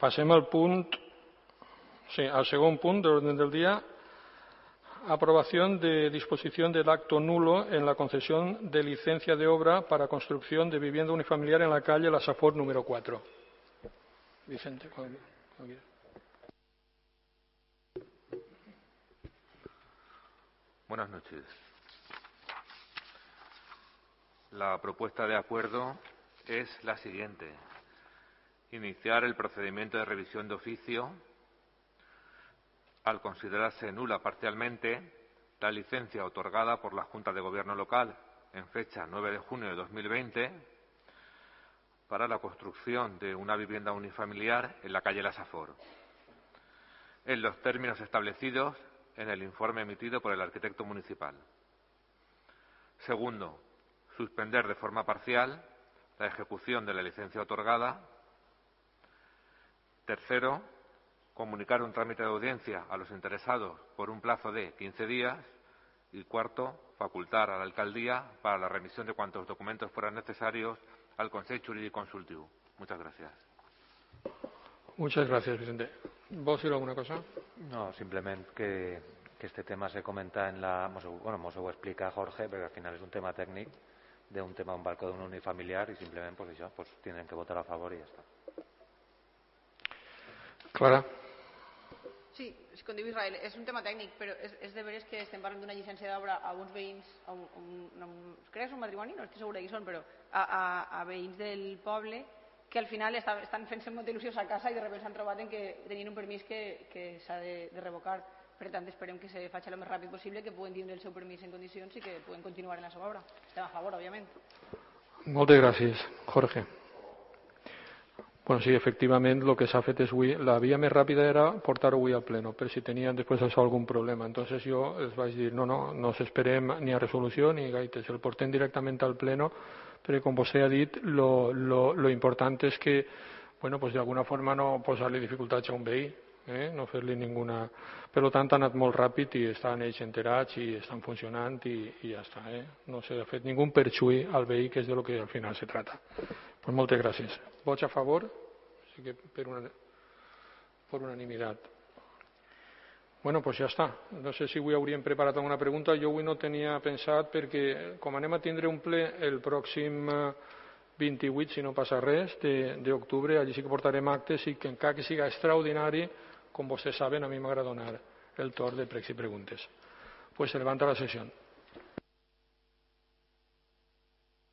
Passem al segon punt de l'ordre del día. Aprobación de disposición del acto nulo en la concesión de licencia de obra para construcción de vivienda unifamiliar en la calle La Safor número 4. Vicente, cuando quieras. Buenas noches. La propuesta de acuerdo es la siguiente: iniciar el procedimiento de revisión de oficio al considerarse nula parcialmente la licencia otorgada por la Junta de Gobierno local en fecha 9 de junio de 2020 para la construcción de una vivienda unifamiliar en la calle La Safor, en los términos establecidos en el informe emitido por el arquitecto municipal. Segundo, suspender de forma parcial la ejecución de la licencia otorgada. Tercero, comunicar un trámite de audiencia a los interesados por un plazo de 15 días. Y cuarto, facultar a la alcaldía para la remisión de cuantos documentos fueran necesarios al Consell Jurídic Consultiu. Muchas gracias. Muchas gracias, Vicente. ¿Vos decir alguna cosa? No, simplemente que este tema se comenta en la... Bueno, mos ho explica Jorge, pero al final es un tema técnico de un tema, un barco de un unifamiliar y simplemente pues eso, pues tienen que votar a favor y ya está. Clara? Sí, com diu Israel, és un tema tècnic, però és de veres que estem parlant d'una llicència d'obra a uns veïns, crec que és un matrimoni, no estic segura qui són, però a veïns del poble que al final estan fent-se molta il·lusió a casa i de sobte s'han trobat en que tenien un permís que s'ha de revocar. Per tant, esperem que se faci el més ràpid possible, que puguen tindre el seu permís en condicions i que puguen continuar en la seva obra. Estem a favor, òbviament. Moltes gràcies, Jorge. Bueno, sí, efectivament, el que s'ha fet és avui, la via més ràpida era portar-ho avui al pleno, per si tenien després això algun problema. Entonces jo els vaig dir, no s'esperem ni a resolució ni gaites, el portem directament al pleno, perquè com vostè ha dit, lo important és que, bueno, pues d'alguna forma no posar-li dificultats a un veí, no fer-li ninguna... Per tant, ha anat molt ràpid i estan ells enterats i estan funcionant i ja està. No s'ha fet ningú perjuí al veí, que és de lo que al final se trata. Pues moltes gràcies. Vots a favor? Sí que per unanimitat. Bueno, pues ja està. No sé si avui hauríem preparat alguna pregunta. Jo avui no tenia pensat perquè, com anem a tindre un ple el pròxim 28, si no passa res, d'octubre, allí sí que portarem actes i que encara que siga extraordinari, com vostès saben, a mi m'agrada donar el torn de pregs i preguntes. Pues se levanta la sessió.